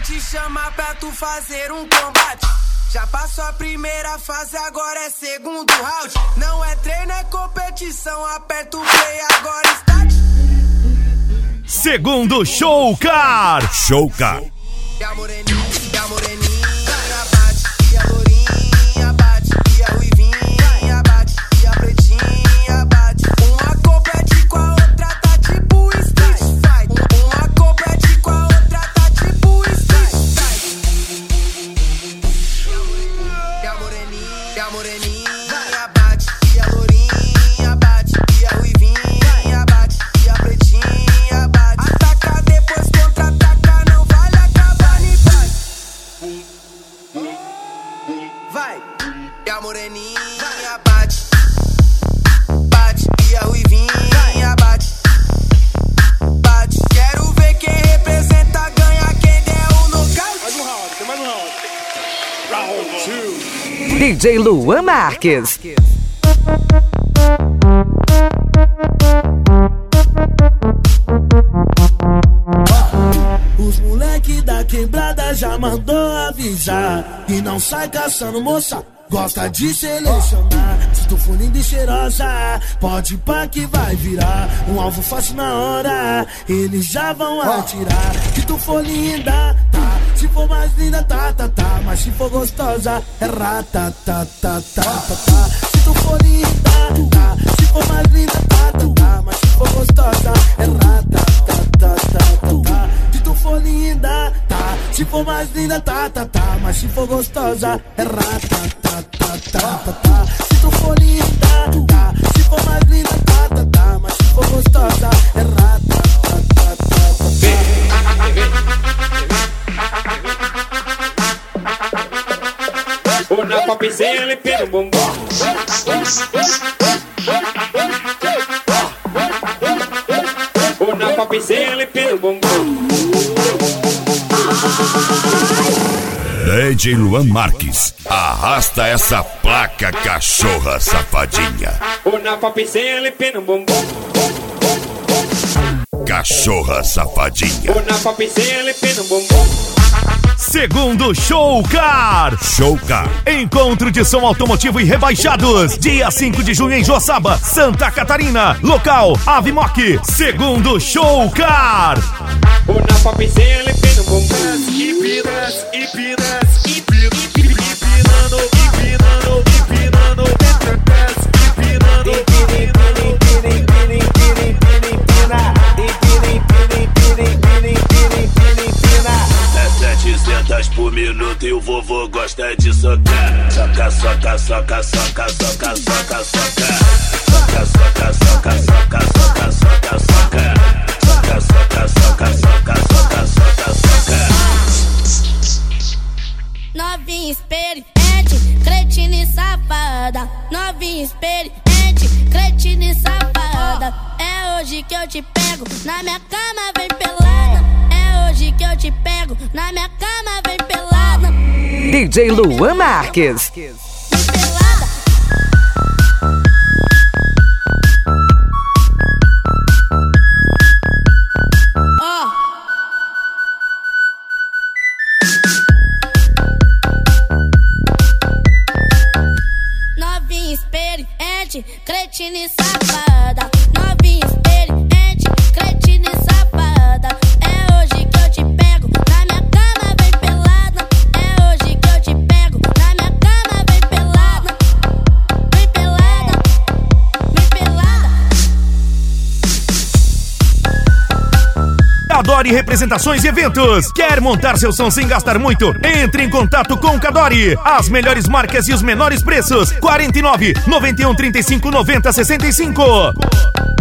te chamar pra tu fazer um combate. Já passou a primeira fase, agora é segundo round. Não é treino, é competição. Aperta o play, agora start. Segundo Showcar. Showcar. E a moreninha bate, e a lourinha bate, e a ruivinha bate, e a pretinha bate. Uma compete com a outra, tá tipo street fight. Uma compete com a outra, tá tipo street fight. E a moreninha bate, e a lourinha bate, e a ruivinha bate, e a pretinha bate. Ataca depois contra-ataca, não vale acabar nem bate. Vai, e a moreninha bate, bate, e a ruivinha bate, bate. Quero ver quem representa, ganha quem der o nocaute. Mais um round, tem mais um round. Round 2. DJ Luan Marques. Os moleque da quebrada já mandou avisar e não sai caçando moça, gosta de selecionar. Se tu for linda e cheirosa, pode ir pra que vai virar um alvo fácil na hora, eles já vão atirar. Se tu for linda, tá. Se for mais linda, tá. Mas se for gostosa, é rata, tá. Se tu for linda, tá. Se for mais linda, tá. Mas se for gostosa, é rata, tá. Se tu for linda, tá. Se for mais linda, tá. Mas se for gostosa, é rata, tá. Se tu for linda, tá. Se for mais linda, tá. Mas se for gostosa, é rata, tá. O na popzinha ele pega o bumbum. O na popzinha ele pega o bumbum. DJ Luan Marques, arrasta essa placa, cachorra safadinha. O na popzinha ele pega o bumbum. Cachorra safadinha. O na popzinha ele pega o bumbum. Segundo Showcar. Showcar. Encontro de som automotivo e rebaixados. Dia 5 de junho em Joaçaba, Santa Catarina. Local, Avimoc. Segundo Showcar. O na popzinha ele pega o bumbum. Empinando. Por minuto e o vovô gosta de socar. Soca. Novinha experiente, cretina e safada. Novinha experiente, cretina e safada. É hoje que eu te pego, na minha cama vem pelada. É hoje que eu te pego, na minha cama vem pelada. DJ Luan Marques. Vem pelada. Ó. Novinha experiente, cretina e safada. Novinha experiente, cretina e safada. É hoje que eu te pego, na minha cama vem pelada. É hoje que eu te pego, na minha cama vem pelada. Vem pelada, vem pelada. Cadore Representações e Eventos. Quer montar seu som sem gastar muito? Entre em contato com Cadore. As melhores marcas e os menores preços. 49 91 35 90 65.